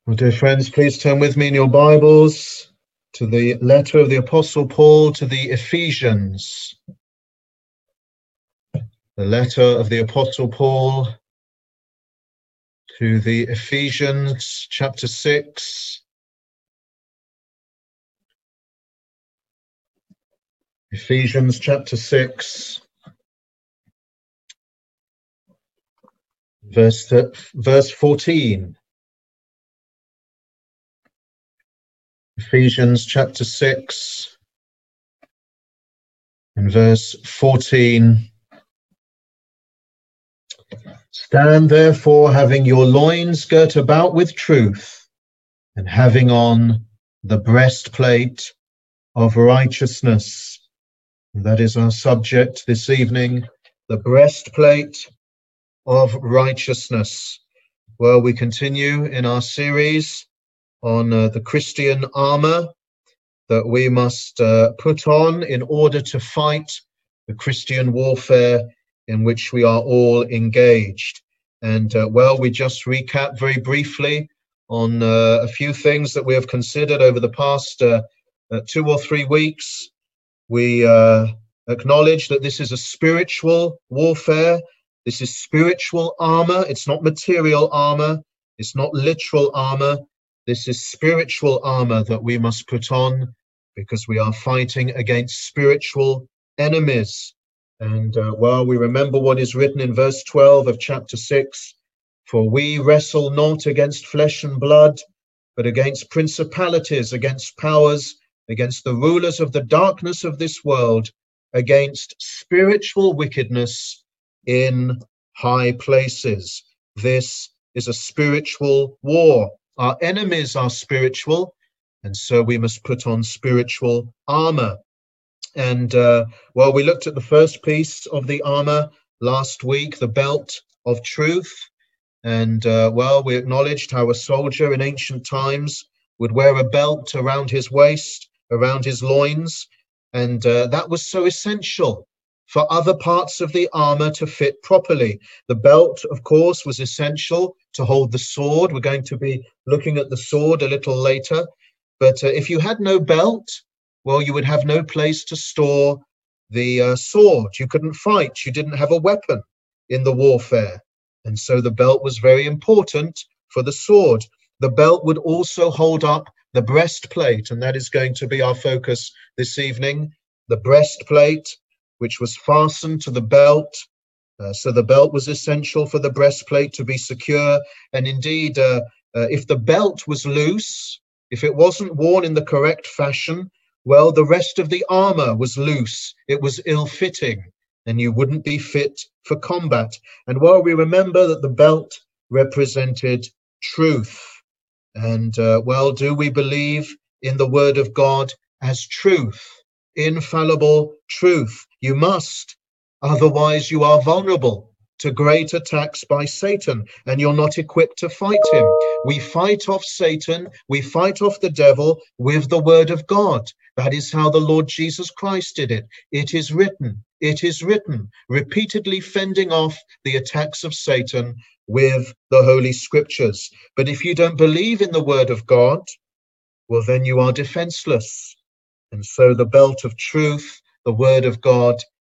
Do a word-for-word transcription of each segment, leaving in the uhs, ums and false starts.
Well, dear friends, please turn with me in your Bibles to the letter of the Apostle Paul to the Ephesians. The letter of the Apostle Paul to the Ephesians, chapter six. Ephesians chapter six, verse, verse fourteen. Ephesians chapter six and verse fourteen. Stand therefore, having your loins girt about with truth, and having on the breastplate of righteousness. And that is our subject this evening, the breastplate of righteousness. Well, we continue in our series on uh, the Christian armor that we must uh, put on in order to fight the Christian warfare in which we are all engaged. And uh, well, we just recap very briefly on uh, a few things that we have considered over the past uh, uh, two or three weeks. We uh, acknowledge that this is a spiritual warfare. This is spiritual armor. It's not material armor. It's not literal armor. This is spiritual armor that we must put on because we are fighting against spiritual enemies. And uh, well, we remember what is written in verse twelve of chapter six. For we wrestle not against flesh and blood, but against principalities, against powers, against the rulers of the darkness of this world, against spiritual wickedness in high places. This is a spiritual war. Our enemies are spiritual, and so we must put on spiritual armor. And uh, well, we looked at the first piece of the armor last week, the belt of truth. And uh, well, we acknowledged how a soldier in ancient times would wear a belt around his waist, around his loins, and uh, that was so essential for other parts of the armor to fit properly. The belt, of course, was essential to hold the sword. We're going to be looking at the sword a little later. But uh, if you had no belt, well, you would have no place to store the uh, sword. You couldn't fight. You didn't have a weapon in the warfare. And so the belt was very important for the sword. The belt would also hold up the breastplate, and that is going to be our focus this evening. The breastplate, which was fastened to the belt. Uh, so the belt was essential for the breastplate to be secure. And indeed, uh, uh, if the belt was loose, if it wasn't worn in the correct fashion, well, the rest of the armor was loose. It was ill-fitting, and you wouldn't be fit for combat. And while we remember that the belt represented truth, and uh, well, do we believe in the word of God as truth? Infallible truth. You must, otherwise you are vulnerable to great attacks by Satan, and you're not equipped to fight him. We fight off Satan, we fight off the devil with the word of God. That is how the Lord Jesus Christ did it. It is written, it is written, repeatedly fending off the attacks of Satan with the Holy Scriptures. But if you don't believe in the word of God, well, then you are defenseless. And so the belt of truth, the word of God,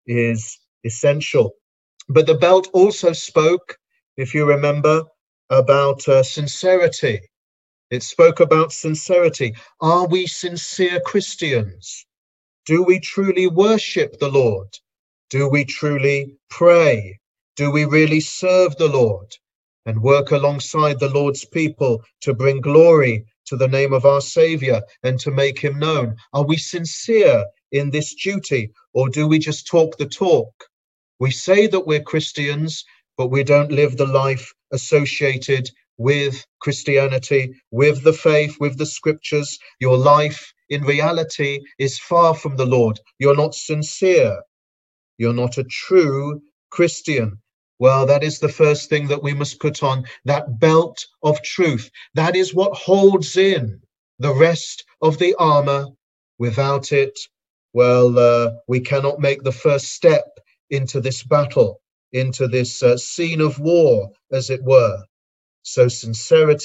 is essential. But the belt also spoke, if you remember, about uh, sincerity. It spoke about sincerity. Are we sincere Christians? Do we truly worship the Lord? Do we truly pray? Do we really serve the Lord and work alongside the Lord's people to bring glory to the name of our Savior and to make him known? Are we sincere in this duty, or do we just talk the talk? We say that we're Christians, but we don't live the life associated with Christianity, with the faith, with the Scriptures. Your life in reality is far from the Lord. You're not sincere. You're not a true Christian. Well, that is the first thing that we must put on, that belt of truth. That is what holds in the rest of the armor. Without it, well, uh, we cannot make the first step into this battle, into this uh, scene of war, as it were. So sincerity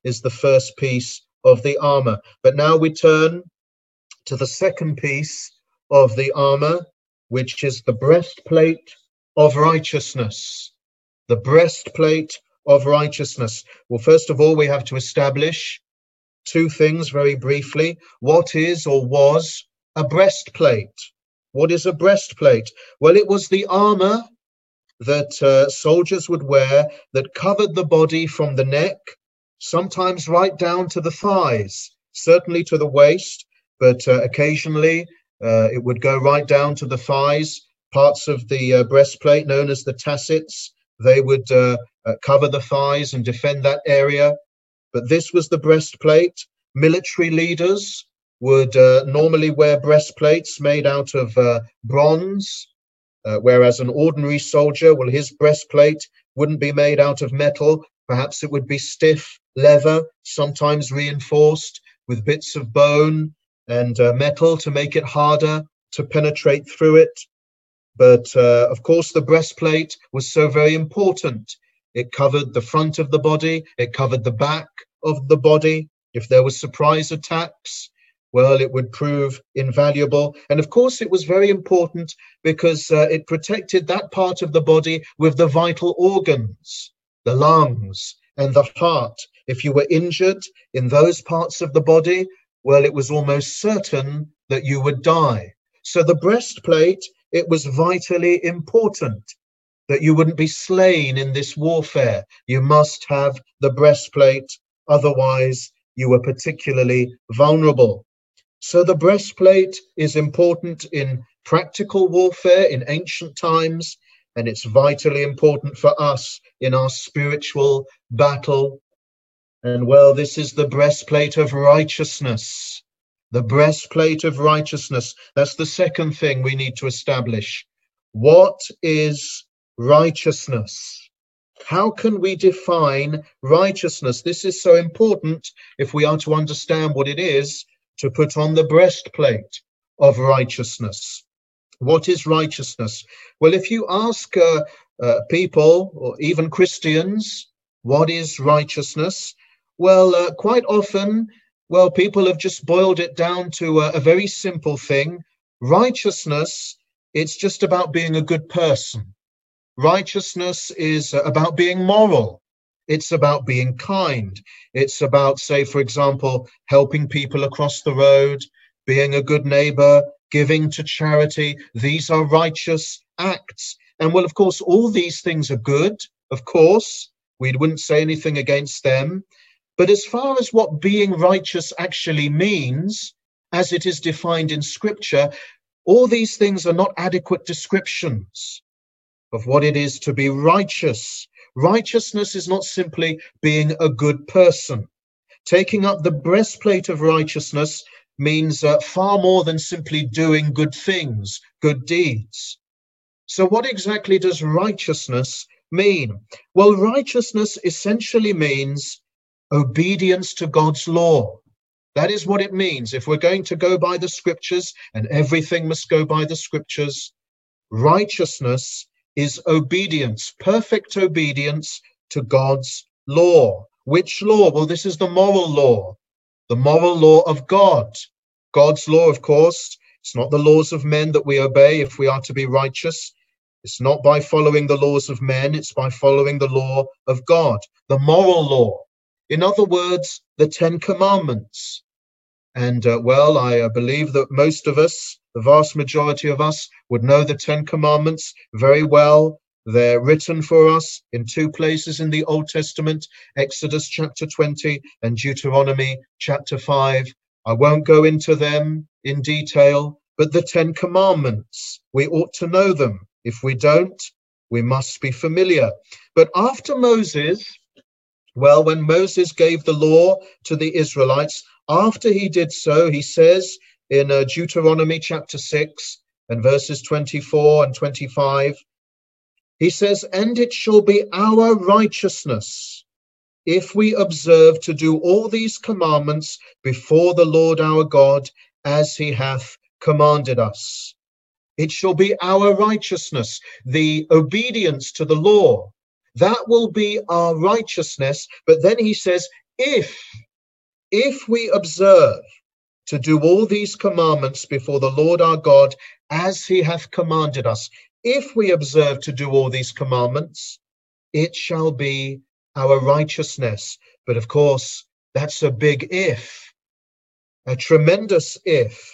is the first piece of the armor. But now we turn to the second piece of the armor, which is the breastplate of righteousness. The breastplate of righteousness. Well, first of all, we have to establish two things very briefly. What is or was a breastplate? What is a breastplate? Well, it was the armor that uh, soldiers would wear that covered the body from the neck, sometimes right down to the thighs, certainly to the waist, but uh, occasionally uh, it would go right down to the thighs. Parts of the uh, breastplate known as the tassets, they would uh, uh, cover the thighs and defend that area. But this was the breastplate. Military leaders would uh, normally wear breastplates made out of uh, bronze, uh, whereas an ordinary soldier, well, his breastplate wouldn't be made out of metal. Perhaps it would be stiff leather, sometimes reinforced with bits of bone and uh, metal to make it harder to penetrate through it. But uh, of course, the breastplate was so very important. It covered the front of the body. It covered the back of the body. If there were surprise attacks, well, it would prove invaluable. And of course, it was very important because uh, it protected that part of the body with the vital organs, the lungs and the heart. If you were injured in those parts of the body, well, it was almost certain that you would die. So the breastplate, it was vitally important that you wouldn't be slain in this warfare. You must have the breastplate, otherwise you were particularly vulnerable. So the breastplate is important in practical warfare in ancient times, and it's vitally important for us in our spiritual battle. And well, this is the breastplate of righteousness. The breastplate of righteousness. That's the second thing we need to establish. What is righteousness? How can we define righteousness? This is so important if we are to understand what it is to put on the breastplate of righteousness. What is righteousness? Well, if you ask uh, uh, people, or even Christians, what is righteousness? Well, uh, quite often, well, people have just boiled it down to a, a very simple thing. Righteousness, it's just about being a good person. Righteousness is about being moral. It's about being kind. It's about, say, for example, helping people across the road, being a good neighbor, giving to charity. These are righteous acts. And well, of course, all these things are good. Of course, we wouldn't say anything against them. But as far as what being righteous actually means, as it is defined in Scripture, all these things are not adequate descriptions of what it is to be righteous. Righteousness is not simply being a good person. Taking up the breastplate of righteousness means uh, far more than simply doing good things, good deeds. So what exactly does righteousness mean? Well, righteousness essentially means obedience to God's law. That is what it means. If we're going to go by the Scriptures, and everything must go by the Scriptures, righteousness is obedience, perfect obedience to God's law. Which law? Well, this is the moral law, the moral law of God. God's law, of course, it's not the laws of men that we obey if we are to be righteous. It's not by following the laws of men, it's by following the law of God, the moral law. In other words, the Ten Commandments. And uh, well, I uh, believe that most of us, the vast majority of us, would know the Ten Commandments very well. They're written for us in two places in the Old Testament, Exodus chapter twenty and Deuteronomy chapter five. I won't go into them in detail, but the Ten Commandments, we ought to know them. If we don't, we must be familiar. But after Moses, well, when Moses gave the law to the Israelites, after he did so, he says in uh, Deuteronomy chapter six and verses twenty-four and twenty-five, he says, "And it shall be our righteousness if we observe to do all these commandments before the Lord our God, as he hath commanded us." It shall be our righteousness, the obedience to the law. That will be our righteousness. But then he says, If, if we observe to do all these commandments before the Lord our God, as he hath commanded us, if we observe to do all these commandments, it shall be our righteousness. But of course, that's a big if, a tremendous if.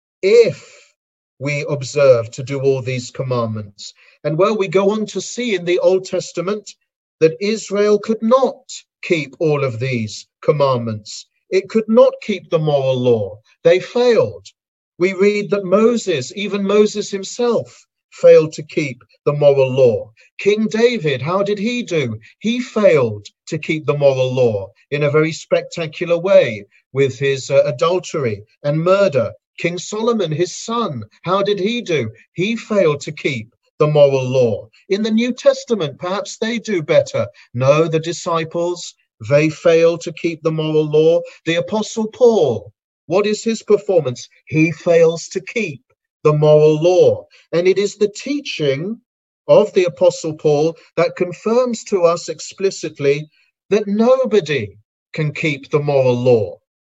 If we observe to do all these commandments. And well, we go on to see in the Old Testament that Israel could not keep all of these commandments. It could not keep the moral law. They failed. We read that Moses, even Moses himself, failed to keep the moral law. King David, how did he do? He failed to keep the moral law in a very spectacular way with his uh, adultery and murder. King Solomon, his son, how did he do? He failed to keep the moral law. In the New Testament, perhaps they do better. No, the disciples, they fail to keep the moral law. The Apostle Paul, what is his performance? He fails to keep the moral law. And it is the teaching of the Apostle Paul that confirms to us explicitly that nobody can keep the moral law.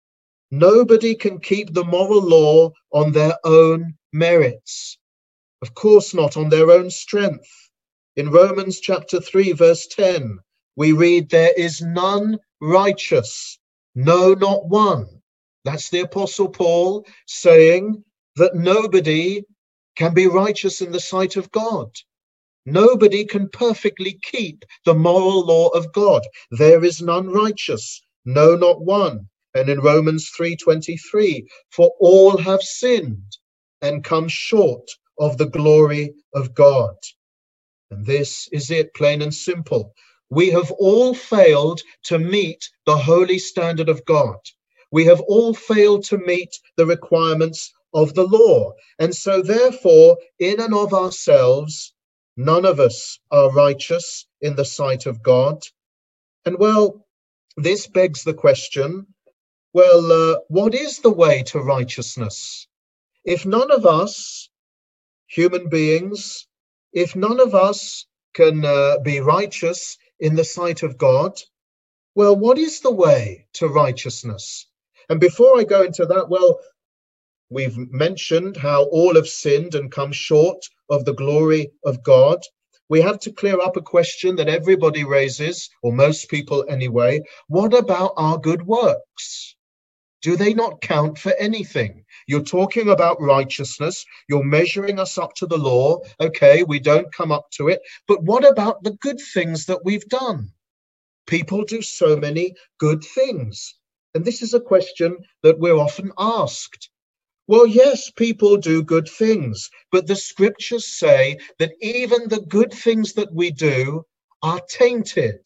Nobody can keep the moral law on their own merits. Of course not on their own strength. In Romans chapter three, verse ten, we read, there is none righteous, no, not one. That's the Apostle Paul saying that nobody can be righteous in the sight of God. Nobody can perfectly keep the moral law of God. There is none righteous, no, not one. And in Romans three twenty-three, for all have sinned and come short of the glory of God. And this is it, plain and simple. We have all failed to meet the holy standard of God. We have all failed to meet the requirements of the law. And so therefore, in and of ourselves, none of us are righteous in the sight of God. And well, this begs the question, well, uh, what is the way to righteousness? If none of us, human beings, if none of us can uh, be righteous in the sight of God, well, what is the way to righteousness? And before I go into that, well, we've mentioned how all have sinned and come short of the glory of God. We have to clear up a question that everybody raises, or most people anyway. What about our good works? Do they not count for anything? You're talking about righteousness. You're measuring us up to the law. Okay, we don't come up to it. But what about the good things that we've done? People do so many good things. And this is a question that we're often asked. Well, yes, people do good things, but the scriptures say that even the good things that we do are tainted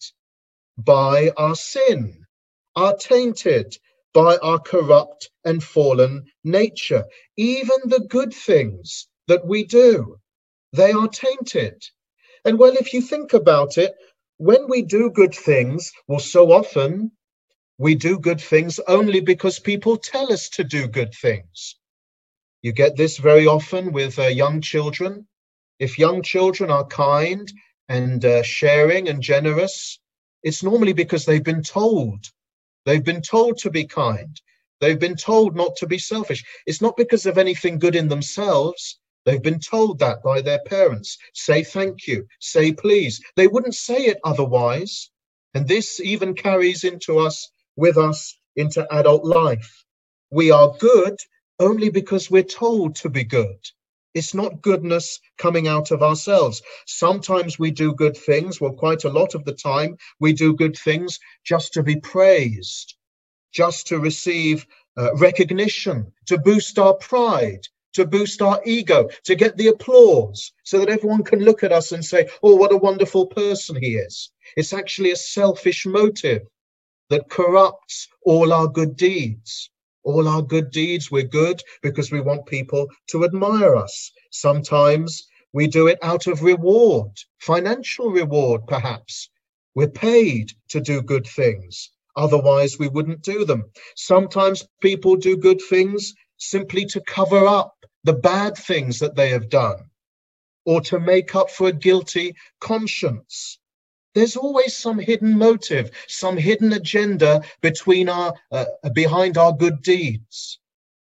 by our sin, are tainted by our corrupt and fallen nature. Even the good things that we do, they are tainted. And well, if you think about it, when we do good things, well, so often we do good things only because people tell us to do good things. You get this very often with uh, young children. If young children are kind and uh, sharing and generous, it's normally because they've been told. They've been told to be kind. They've been told not to be selfish. It's not because of anything good in themselves. They've been told that by their parents. Say thank you, say please. They wouldn't say it otherwise. And this even carries into us, with us, into adult life. We are good only because we're told to be good. It's not goodness coming out of ourselves. Sometimes we do good things, well, quite a lot of the time, we do good things just to be praised, just to receive uh, recognition, to boost our pride, to boost our ego, to get the applause, so that everyone can look at us and say, oh, what a wonderful person he is. It's actually a selfish motive that corrupts all our good deeds. All our good deeds, we're good because we want people to admire us. Sometimes we do it out of reward, financial reward, perhaps. We're paid to do good things. Otherwise, we wouldn't do them. Sometimes people do good things simply to cover up the bad things that they have done, or to make up for a guilty conscience. There's always some hidden motive, some hidden agenda between our, uh, behind our good deeds.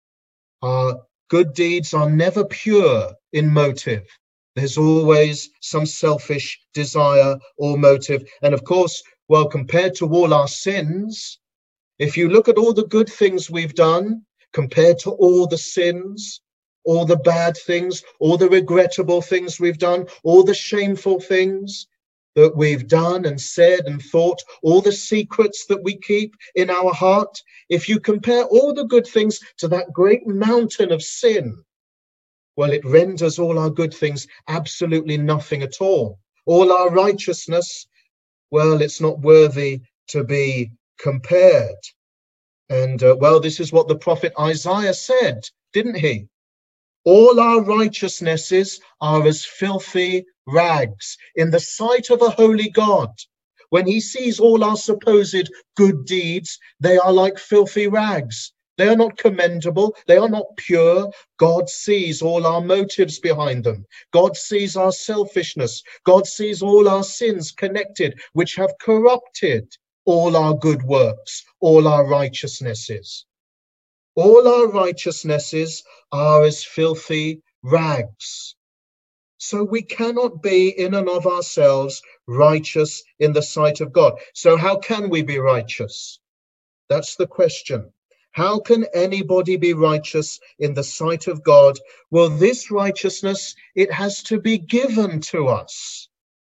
Our good deeds are never pure in motive. There's always some selfish desire or motive. And of course, well, compared to all our sins, if you look at all the good things we've done, compared to all the sins, all the bad things, all the regrettable things we've done, all the shameful things that we've done and said and thought, all the secrets that we keep in our heart, if you compare all the good things to that great mountain of sin, well, it renders all our good things absolutely nothing at all. All our righteousness, well, it's not worthy to be compared. And, uh, well, this is what the prophet Isaiah said, didn't he? All our righteousnesses are as filthy rags in the sight of a holy God. When he sees all our supposed good deeds, they are like filthy rags. They are not commendable. They are not pure. God sees all our motives behind them. God sees our selfishness. God sees all our sins connected, which have corrupted all our good works, all our righteousnesses. All our righteousnesses are as filthy rags. So we cannot be in and of ourselves righteous in the sight of God. So how can we be righteous? That's the question. How can anybody be righteous in the sight of God? Well, this righteousness, it has to be given to us.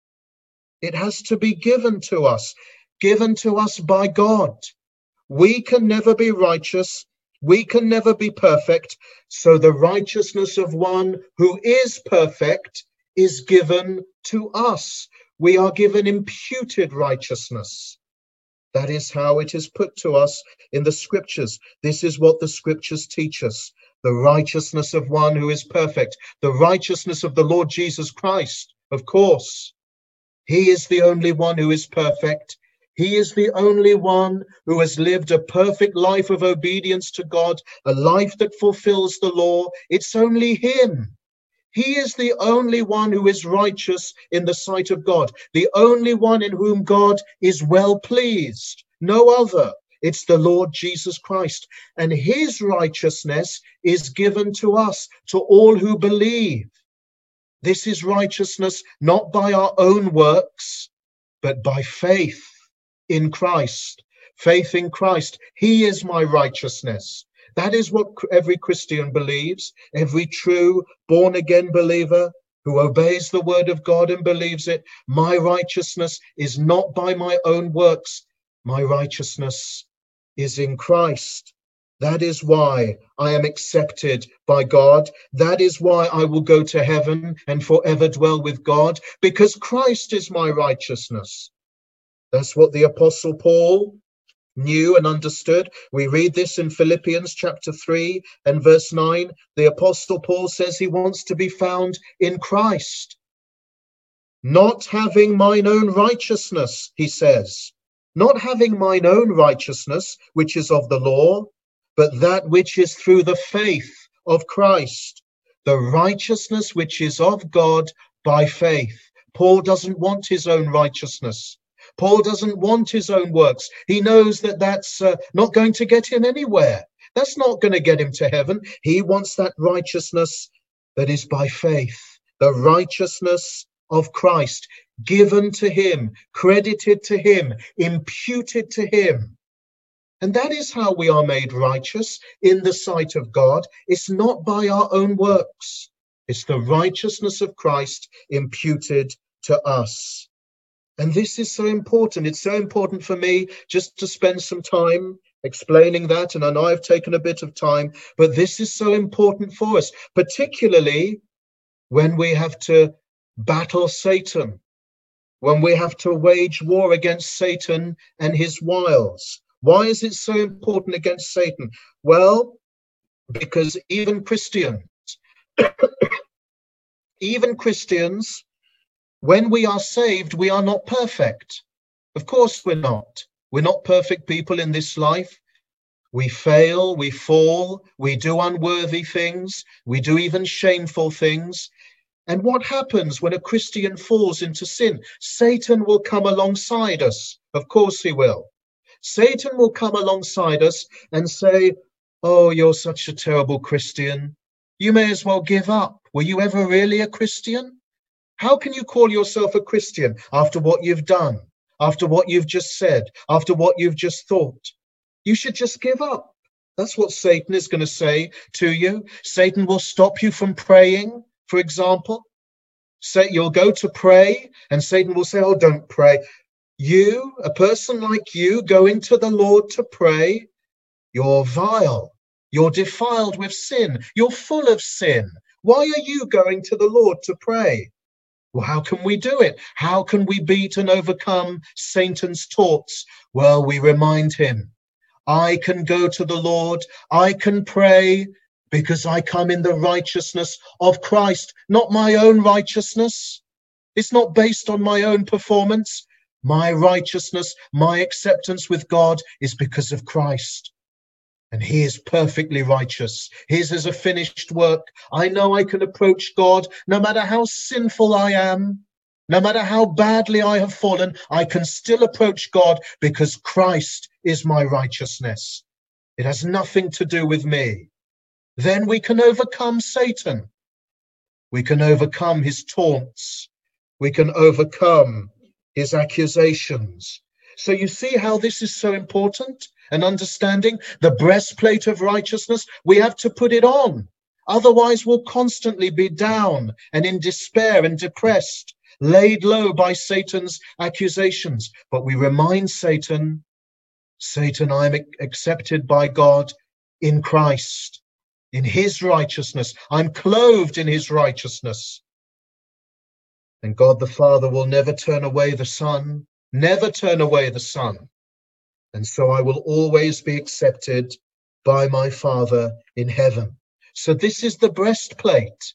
It has to be given to us, given to us by God. We can never be righteous. We can never be perfect. So the righteousness of one who is perfect is given to us. We are given imputed righteousness. That is how it is put to us in the scriptures. This is what the scriptures teach us. The righteousness of one who is perfect. The righteousness of the Lord Jesus Christ, of course. He is the only one who is perfect. He is the only one who has lived a perfect life of obedience to God, a life that fulfills the law. It's only him. He is the only one who is righteous in the sight of God, the only one in whom God is well pleased. No other. It's the Lord Jesus Christ. And his righteousness is given to us, to all who believe. This is righteousness not by our own works, but by faith in Christ. Faith in Christ. He is my righteousness. That is what every Christian believes. Every true born-again believer who obeys the word of God and believes it. My righteousness is not by my own works. My righteousness is in Christ. That is why I am accepted by God. That is why I will go to heaven and forever dwell with God, because Christ is my righteousness. That's what the Apostle Paul knew and understood. We read this in Philippians chapter three and verse nine. The Apostle Paul says he wants to be found in Christ. Not having mine own righteousness, he says. Not having mine own righteousness, which is of the law, but that which is through the faith of Christ. The righteousness which is of God by faith. Paul doesn't want his own righteousness. Paul doesn't want his own works. He knows that that's uh, not going to get him anywhere. That's not going to get him to heaven. He wants that righteousness that is by faith, the righteousness of Christ, given to him, credited to him, imputed to him. And that is how we are made righteous in the sight of God. It's not by our own works. It's the righteousness of Christ imputed to us. And this is so important. It's so important for me just to spend some time explaining that. And I know I've taken a bit of time, but this is so important for us, particularly when we have to battle Satan, when we have to wage war against Satan and his wiles. Why is it so important against Satan? Well, because even Christians, even Christians, when we are saved, we are not perfect. Of course we're not. We're not perfect people in this life. We fail, we fall, we do unworthy things, we do even shameful things. And what happens when a Christian falls into sin? Satan will come alongside us. Of course he will. Satan will come alongside us and say, oh, you're such a terrible Christian. You may as well give up. Were you ever really a Christian? How can you call yourself a Christian after what you've done, after what you've just said, after what you've just thought? You should just give up. That's what Satan is going to say to you. Satan will stop you from praying, for example. Say you'll go to pray and Satan will say, oh, don't pray. You, a person like you, going to the Lord to pray, you're vile. You're defiled with sin. You're full of sin. Why are you going to the Lord to pray? Well, how can we do it? How can we beat and overcome Satan's taunts? Well, we remind him, I can go to the Lord, I can pray, because I come in the righteousness of Christ, not my own righteousness. It's not based on my own performance. My righteousness, my acceptance with God is because of Christ. And he is perfectly righteous. His is a finished work. I know I can approach God no matter how sinful I am, no matter how badly I have fallen, I can still approach God because Christ is my righteousness. It has nothing to do with me. Then we can overcome Satan. We can overcome his taunts. We can overcome his accusations. So you see how this is so important? And understanding the breastplate of righteousness, we have to put it on. Otherwise, we'll constantly be down and in despair and depressed, laid low by Satan's accusations. But we remind Satan, Satan, I am accepted by God in Christ, in his righteousness. I'm clothed in his righteousness. And God the Father will never turn away the Son, never turn away the Son. And so I will always be accepted by my Father in heaven. So this is the breastplate.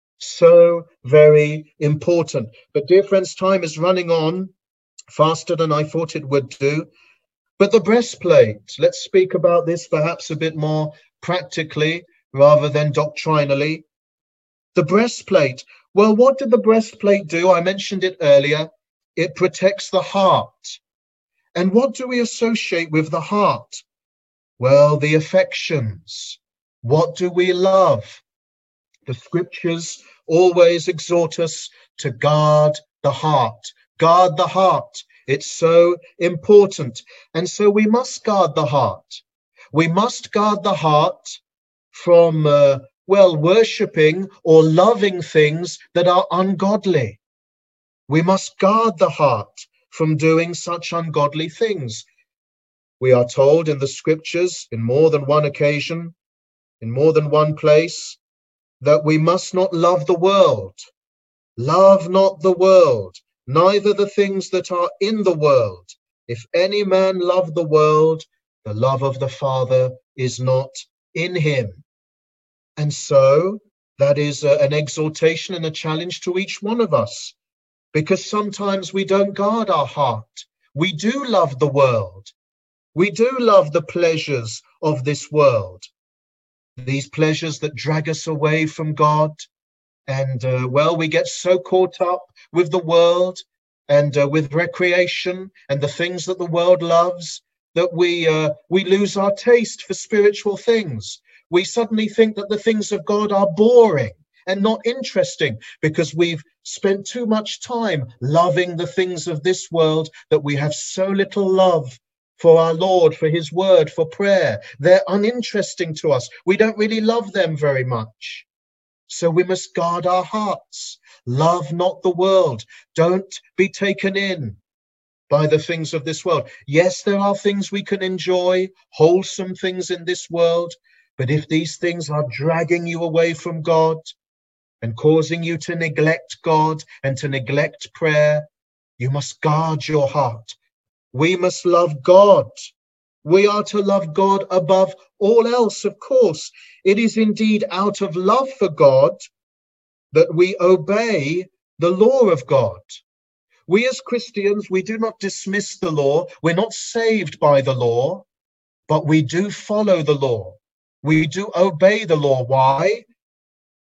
So very important. But dear friends, time is running on faster than I thought it would do. But the breastplate, let's speak about this perhaps a bit more practically rather than doctrinally. The breastplate. Well, what did the breastplate do? I mentioned it earlier. It protects the heart. And what do we associate with the heart? Well, the affections. What do we love? The scriptures always exhort us to guard the heart. Guard the heart. It's so important. And so we must guard the heart. We must guard the heart from, uh, well, worshipping or loving things that are ungodly. We must guard the heart from doing such ungodly things. We are told in the scriptures, in more than one occasion, in more than one place, that we must not love the world. Love not the world, neither the things that are in the world. If any man love the world, the love of the Father is not in him. And so that is a, an exhortation and a challenge to each one of us. Because sometimes we don't guard our heart. We do love the world. We do love the pleasures of this world. These pleasures that drag us away from God. And, uh, well, we get so caught up with the world and uh, with recreation and the things that the world loves that we, uh, we lose our taste for spiritual things. We suddenly think that the things of God are boring and not interesting because we've spent too much time loving the things of this world that we have so little love for our Lord, for his word, for prayer. They're uninteresting to us. We don't really love them very much. So we must guard our hearts. Love not the world. Don't be taken in by the things of this world. Yes, there are things we can enjoy, wholesome things in this world, but if these things are dragging you away from God, and causing you to neglect God and to neglect prayer, you must guard your heart. We must love God. We are to love God above all else, of course. It is indeed out of love for God that we obey the law of God. We as Christians, we do not dismiss the law. We're not saved by the law, but we do follow the law. We do obey the law. Why?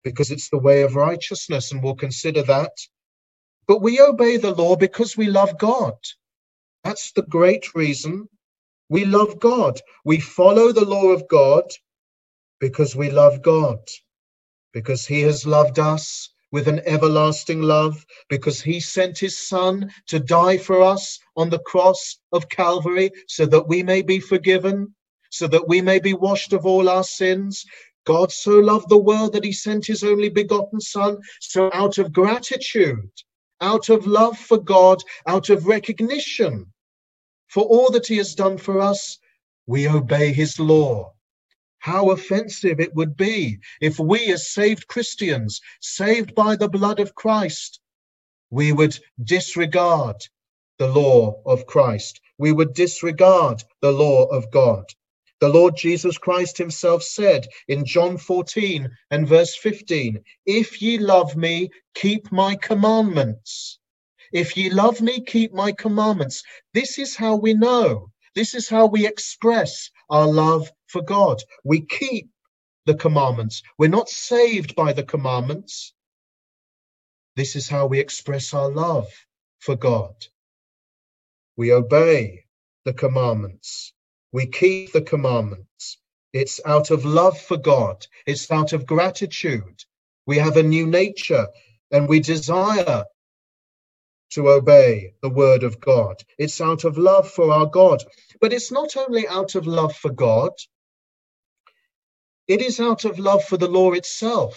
because it's the way of righteousness, and we'll consider that. But we obey the law because we love God. That's the great reason. We love God. We follow the law of God because we love God, because he has loved us with an everlasting love, because he sent his son to die for us on the cross of Calvary so that we may be forgiven, so that we may be washed of all our sins. God so loved the world that he sent his only begotten son. So out of gratitude, out of love for God, out of recognition for all that he has done for us, we obey his law. How offensive it would be if we, as saved Christians, saved by the blood of Christ, we would disregard the law of Christ. We would disregard the law of God. The Lord Jesus Christ himself said in John fourteen and verse fifteen, "If ye love me, keep my commandments." If ye love me, keep my commandments. This is how we know. This is how we express our love for God. We keep the commandments. We're not saved by the commandments. This is how we express our love for God. We obey the commandments. We keep the commandments. It's out of love for God. It's out of gratitude. We have a new nature and we desire to obey the word of God. It's out of love for our God. But it's not only out of love for God, it is out of love for the law itself.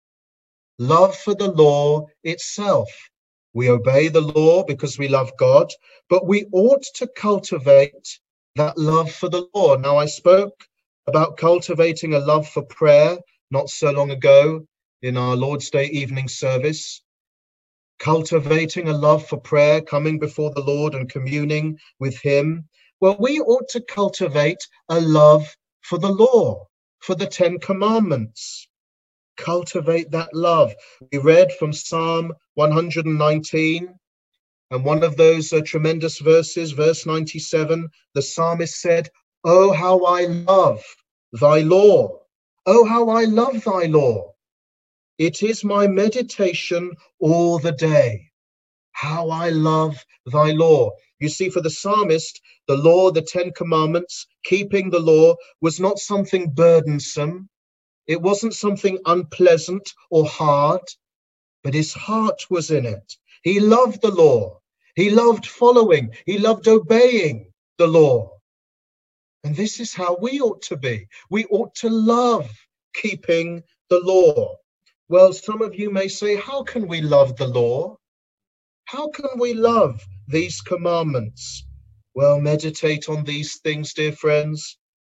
Love for the law itself. We obey the law because we love God, but we ought to cultivate that love for the law. Now, I spoke about cultivating a love for prayer not so long ago in our Lord's Day evening service. Cultivating a love for prayer, coming before the Lord and communing with him. Well, we ought to cultivate a love for the law, for the Ten Commandments. Cultivate that love. We read from Psalm one hundred nineteen, and one of those uh, tremendous verses, verse ninety-seven, the psalmist said, "Oh, how I love thy law. Oh, how I love thy law. It is my meditation all the day. How I love thy law." You see, for the psalmist, the law, the Ten Commandments, keeping the law was not something burdensome. It wasn't something unpleasant or hard, but his heart was in it. He loved the law. He loved following. He loved obeying the law. And this is how we ought to be. We ought to love keeping the law. Well, some of you may say, how can we love the law? How can we love these commandments? Well, meditate on these things, dear friends.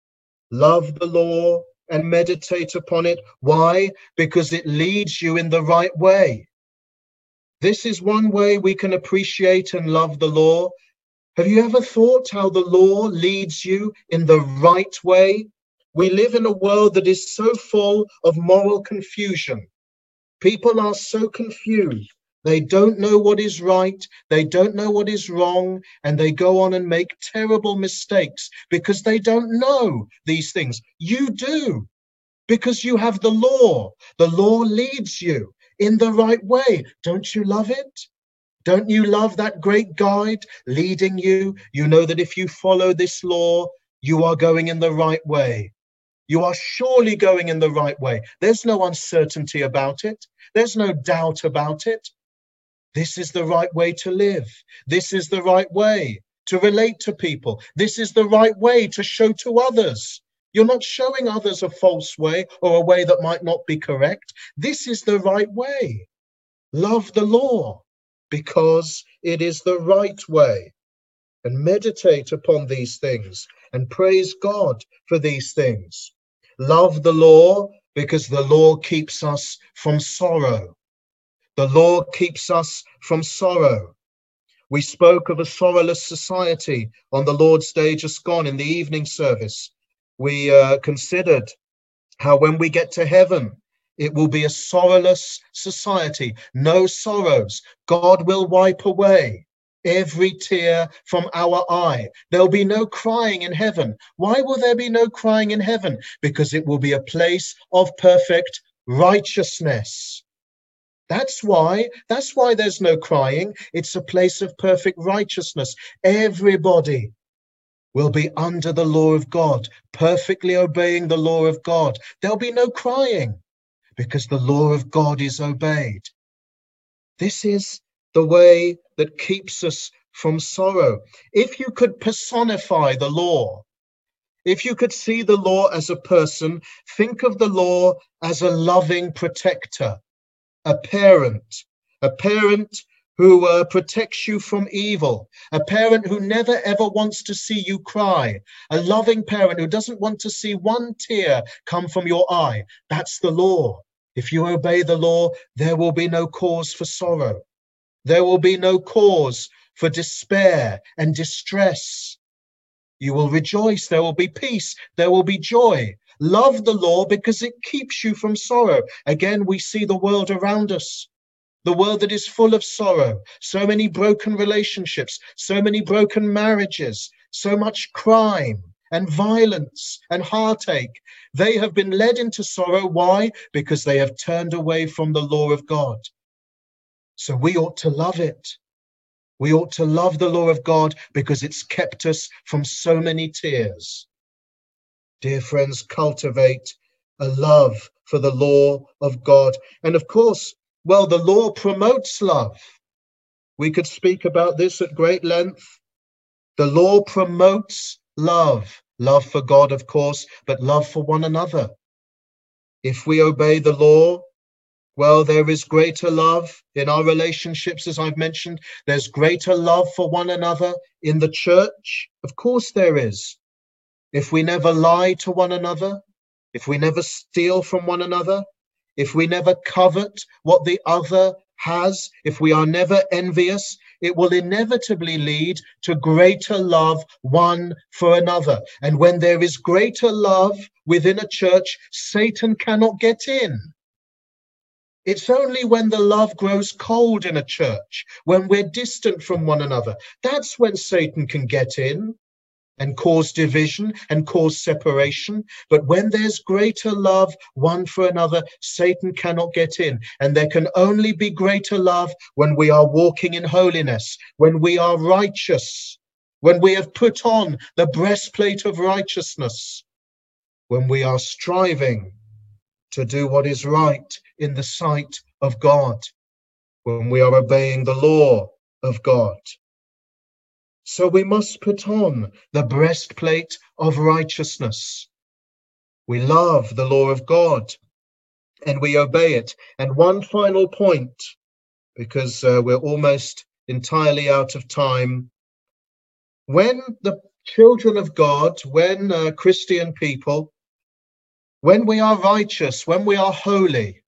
Love the law and meditate upon it. Why? Because it leads you in the right way. This is one way we can appreciate and love the law. Have you ever thought how the law leads you in the right way? We live in a world that is so full of moral confusion. People are so confused. They don't know what is right. They don't know what is wrong. And they go on and make terrible mistakes because they don't know these things. You do, because you have the law. The law leads you in the right way. Don't you love it? Don't you love that great guide leading you? You know that if you follow this law, you are going in the right way. You are surely going in the right way. There's no uncertainty about it. There's no doubt about it. This is the right way to live. This is the right way to relate to people. This is the right way to show to others. You're not showing others a false way or a way that might not be correct. This is the right way. Love the law because it is the right way. And meditate upon these things and praise God for these things. Love the law because the law keeps us from sorrow. The law keeps us from sorrow. We spoke of a sorrowless society on the Lord's Day just gone in the evening service. We uh, considered how when we get to heaven, it will be a sorrowless society, no sorrows. God will wipe away every tear from our eye. There'll be no crying in heaven. Why will there be no crying in heaven? Because it will be a place of perfect righteousness. That's why, that's why there's no crying. It's a place of perfect righteousness. Everybody will be under the law of God, perfectly obeying the law of God. There'll be no crying because the law of God is obeyed. This is the way that keeps us from sorrow. If you could personify the law, if you could see the law as a person, think of the law as a loving protector, a parent, a parent who uh, protects you from evil, a parent who never ever wants to see you cry, a loving parent who doesn't want to see one tear come from your eye. That's the law. If you obey the law, there will be no cause for sorrow. There will be no cause for despair and distress. You will rejoice. There will be peace. There will be joy. Love the law because it keeps you from sorrow. Again, we see the world around us, the world that is full of sorrow, so many broken relationships, so many broken marriages, so much crime and violence and heartache. They have been led into sorrow. Why? Because they have turned away from the law of God. So we ought to love it. We ought to love the law of God because it's kept us from so many tears. Dear friends, cultivate a love for the law of God. And of course, well, the law promotes love. We could speak about this at great length. The law promotes love. Love for God, of course, but love for one another. If we obey the law, well, there is greater love in our relationships, as I've mentioned. There's greater love for one another in the church. Of course there is. If we never lie to one another, if we never steal from one another, if we never covet what the other has, if we are never envious, it will inevitably lead to greater love one for another. And when there is greater love within a church, Satan cannot get in. It's only when the love grows cold in a church, when we're distant from one another, that's when Satan can get in and cause division and cause separation. But when there's greater love one for another, Satan cannot get in. And there can only be greater love when we are walking in holiness, when we are righteous, when we have put on the breastplate of righteousness, when we are striving to do what is right in the sight of God, when we are obeying the law of God. So we must put on the breastplate of righteousness. We love the law of God and we obey it. And one final point, because uh, we're almost entirely out of time. When the children of God, when uh, Christian people, when we are righteous, when we are holy,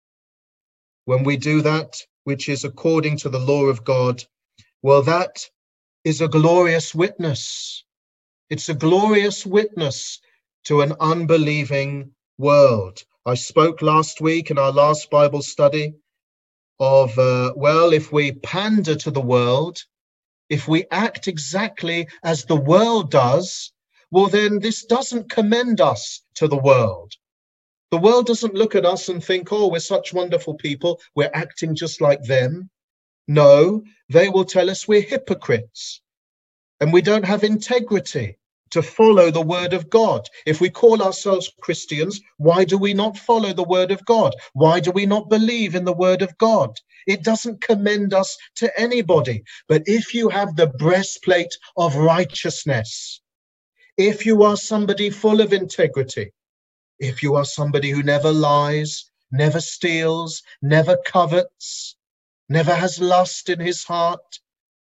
when we do that which is according to the law of God, well, that is a glorious witness. It's a glorious witness to an unbelieving world. I spoke last week in our last Bible study of, uh, well, if we pander to the world, if we act exactly as the world does, well, then this doesn't commend us to the world. The world doesn't look at us and think, oh, we're such wonderful people, we're acting just like them. No, they will tell us we're hypocrites and we don't have integrity to follow the word of God. If we call ourselves Christians, why do we not follow the word of God? Why do we not believe in the word of God? It doesn't commend us to anybody. But if you have the breastplate of righteousness, if you are somebody full of integrity, if you are somebody who never lies, never steals, never covets, never has lust in his heart,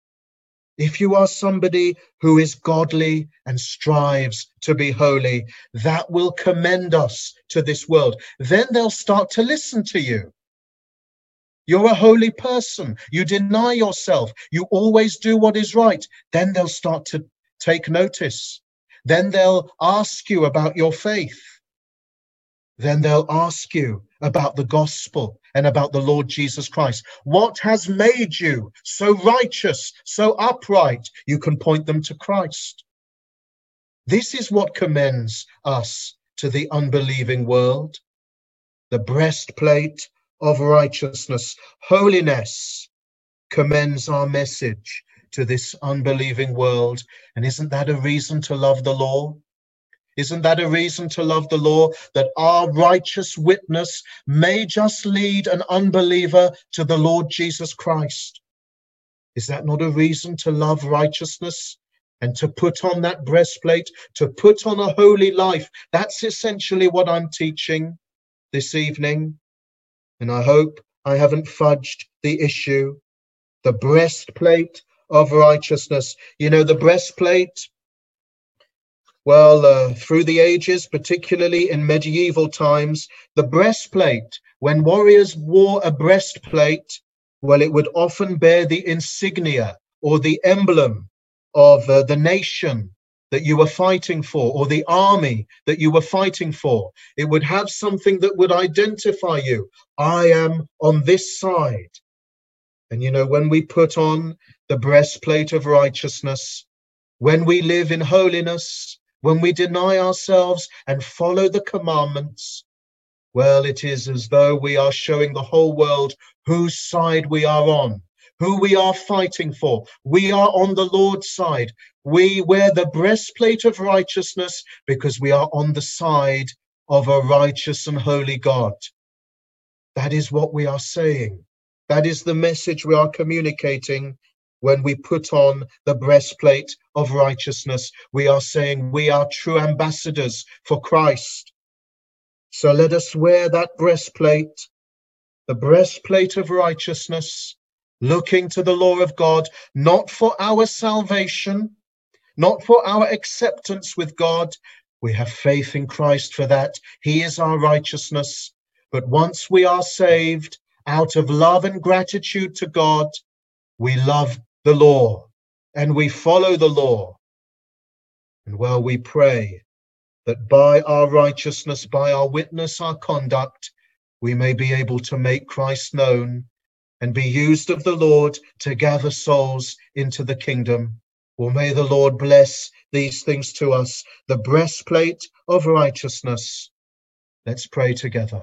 if you are somebody who is godly and strives to be holy, that will commend us to this world. Then they'll start to listen to you. You're a holy person. You deny yourself. You always do what is right. Then they'll start to take notice. Then they'll ask you about your faith. Then they'll ask you about the gospel and about the Lord Jesus Christ. What has made you so righteous, so upright? You can point them to Christ. This is what commends us to the unbelieving world. the breastplate of righteousness. Holiness commends our message to this unbelieving world. And isn't that a reason to love the law? Isn't that a reason to love the law? That our righteous witness may just lead an unbeliever to the Lord Jesus Christ. Is that not a reason to love righteousness and to put on that breastplate, to put on a holy life? That's essentially what I'm teaching this evening. And I hope I haven't fudged the issue. The breastplate of righteousness. You know, the breastplate, well, uh, through the ages, particularly in medieval times, the breastplate, when warriors wore a breastplate, well, it would often bear the insignia or the emblem of uh, the nation that you were fighting for, or the army that you were fighting for. It would have something that would identify you. I am on this side. And you know, when we put on the breastplate of righteousness, when we live in holiness, when we deny ourselves and follow the commandments, well, it is as though we are showing the whole world whose side we are on, who we are fighting for. We are on the Lord's side. We wear the breastplate of righteousness because we are on the side of a righteous and holy God. That is what we are saying. That is the message we are communicating when we put on the breastplate of righteousness. We are saying we are true ambassadors for Christ. So let us wear that breastplate, the breastplate of righteousness, looking to the law of God, not for our salvation, not for our acceptance with God. We have faith in Christ for that. He is our righteousness. But once we are saved, out of love and gratitude to God, we love the law and we follow the law. And well, we pray that by our righteousness, by our witness, our conduct, we may be able to make Christ known and be used of the Lord to gather souls into the kingdom. Well, may the Lord bless these things to us, the breastplate of righteousness. Let's pray together.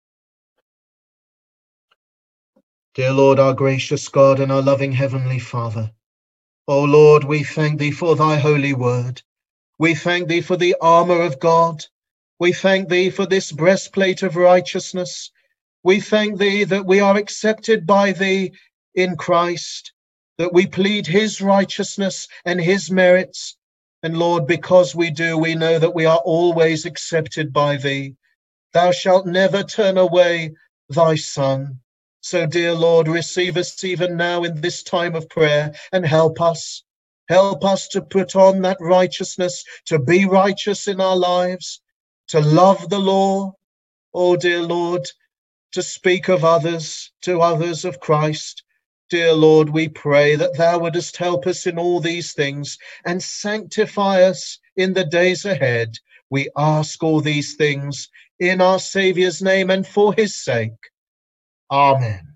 Dear Lord, our gracious God and our loving Heavenly Father, O Lord, we thank thee for thy holy word. We thank thee for the armor of God. We thank thee for this breastplate of righteousness. We thank thee that we are accepted by thee in Christ, that we plead his righteousness and his merits. And Lord, because we do, we know that we are always accepted by thee. Thou shalt never turn away thy Son. So, dear Lord, receive us even now in this time of prayer and help us. Help us to put on that righteousness, to be righteous in our lives, to love the law. Oh, dear Lord, to speak of others, to others of Christ. Dear Lord, we pray that thou wouldest help us in all these things and sanctify us in the days ahead. We ask all these things in our Saviour's name and for his sake. Amen.